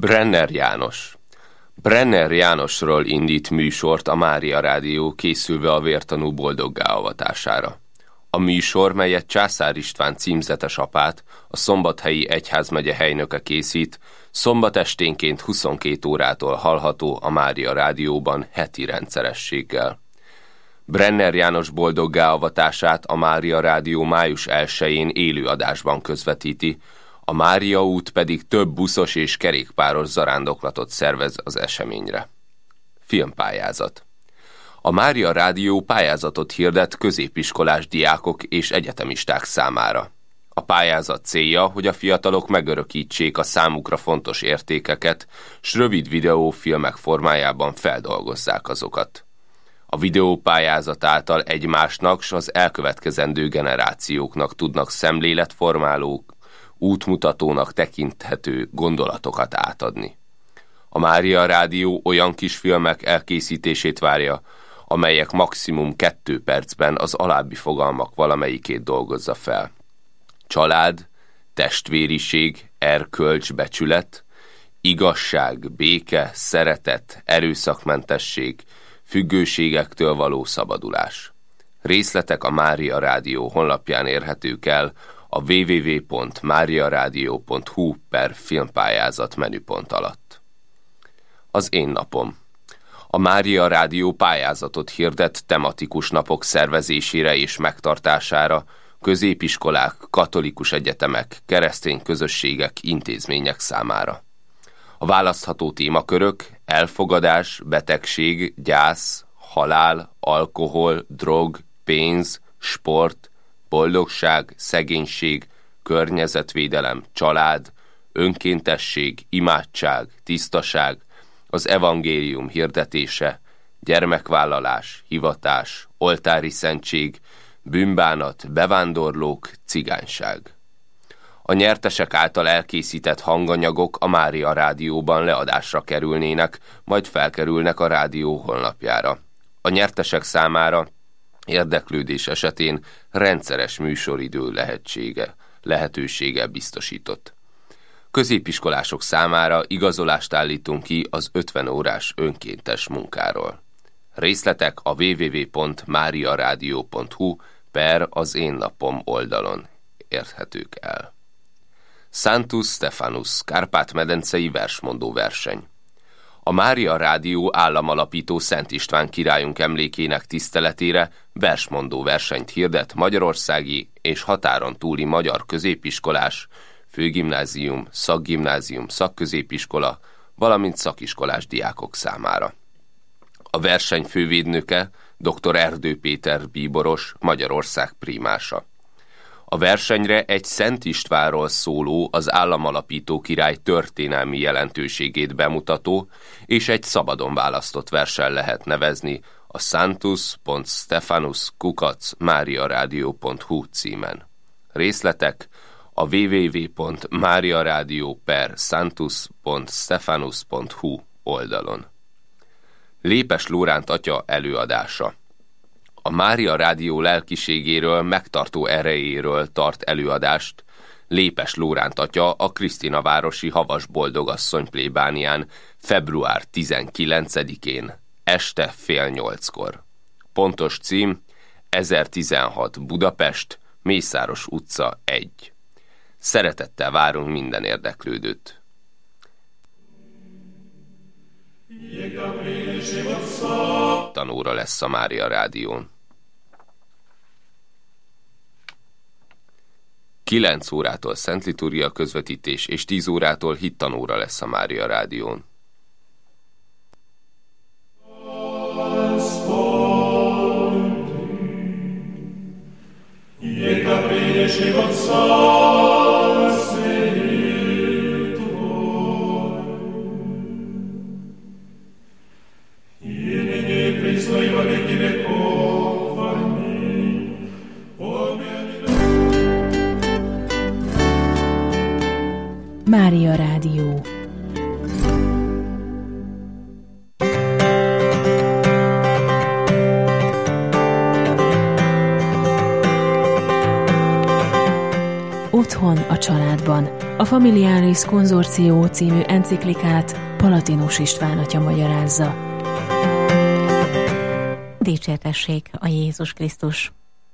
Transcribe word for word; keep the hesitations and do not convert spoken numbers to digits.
Brenner János. Brenner Jánosról indít műsort a Mária Rádió, készülve a vértanú boldoggá avatására. A műsor, melyet Császár István címzetes apát, a Szombathelyi Egyházmegye helynöke készít, szombat esténként huszonkét órától hallható a Mária Rádióban heti rendszerességgel. Brenner János boldoggá avatását a Mária Rádió május elsején élő adásban közvetíti, a Mária út pedig több buszos és kerékpáros zarándoklatot szervez az eseményre. Filmpályázat. A Mária Rádió pályázatot hirdet középiskolás diákok és egyetemisták számára. A pályázat célja, hogy a fiatalok megörökítsék a számukra fontos értékeket, s rövid videófilmek formájában feldolgozzák azokat. A videópályázat által egymásnak s az elkövetkezendő generációknak tudnak szemléletformálók, útmutatónak tekinthető gondolatokat átadni. A Mária Rádió olyan kisfilmek elkészítését várja, amelyek maximum kettő percben az alábbi fogalmak valamelyikét dolgozza fel. Család, testvériség, erkölcs, becsület, igazság, béke, szeretet, erőszakmentesség, függőségektől való szabadulás. Részletek a Mária Rádió honlapján érhetők el a double-u double-u double-u pont mária rádió pont hu per filmpályázat menüpont alatt. Az én napom. A Mária Rádió pályázatot hirdet tematikus napok szervezésére és megtartására, középiskolák, katolikus egyetemek, keresztény közösségek, intézmények számára. A választható témakörök elfogadás, betegség, gyász, halál, alkohol, drog, pénz, sport, boldogság, szegénység, környezetvédelem, család, önkéntesség, imádság, tisztaság, az evangélium hirdetése, gyermekvállalás, hivatás, oltári szentség, bűnbánat, bevándorlók, cigányság. A nyertesek által elkészített hanganyagok a Mária Rádióban leadásra kerülnének, majd felkerülnek a rádió honlapjára. A nyertesek számára érdeklődés esetén rendszeres műsoridő lehetsége, lehetősége biztosított. Középiskolások számára igazolást állítunk ki az ötven órás önkéntes munkáról. Részletek a double-u double-u double-u pont mária rádió pont hu per az én napom oldalon érthetők el. Sanctus Stephanus, Kárpát-medencei versmondó verseny. A Mária Rádió államalapító Szent István királyunk emlékének tiszteletére versmondó versenyt hirdet magyarországi és határon túli magyar középiskolás, főgimnázium, szakgimnázium, szakközépiskola, valamint szakiskolás diákok számára. A verseny fővédnöke dr. Erdő Péter bíboros, Magyarország prímása. A versenyre egy Szent Istvánról szóló, az államalapító király történelmi jelentőségét bemutató és egy szabadon választott versen lehet nevezni a sanctus pont stephanus kukac mária rádió pont hu címen. Részletek a double-u double-u double-u pont mária rádió per sanctus pont stephanus pont hu oldalon. Lépes Lóránt atya előadása. A Mária Rádió lelkiségéről, megtartó erejéről tart előadást Lépes Lóránt atya a Krisztinavárosi Havas Boldogasszony plébánián február tizenkilencedikén este fél nyolckor. Pontos cím ezertizenhat Budapest, Mészáros utca egy. Szeretettel várunk minden érdeklődőt. Tanóra lesz a Mária Rádión. kilenc órától Szent Liturgia közvetítés és tíz órától hittanóra lesz a Mária Rádión. Mária Rádió. Otthon a családban. A Familiaris Consortio című enciklikát Palatinus István atya magyarázza. Dicsértessék a Jézus Krisztus!